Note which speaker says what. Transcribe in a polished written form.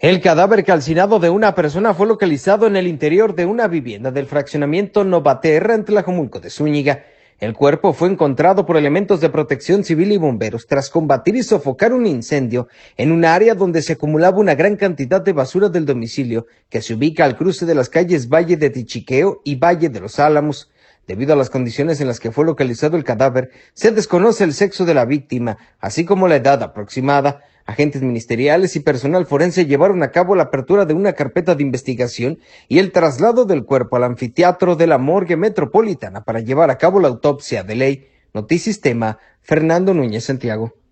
Speaker 1: El cadáver calcinado de una persona fue localizado en el interior de una vivienda del fraccionamiento Novaterra en Tlajomulco de Zúñiga. El cuerpo fue encontrado por elementos de protección civil y bomberos tras combatir y sofocar un incendio en un área donde se acumulaba una gran cantidad de basura del domicilio, que se ubica al cruce de las calles Valle de Tichiqueo y Valle de los Álamos. Debido a las condiciones en las que fue localizado el cadáver, se desconoce el sexo de la víctima, así como la edad aproximada. Agentes ministeriales y personal forense llevaron a cabo la apertura de una carpeta de investigación y el traslado del cuerpo al anfiteatro de la Morgue Metropolitana para llevar a cabo la autopsia de ley. Notisistema, Fernando Núñez Santiago.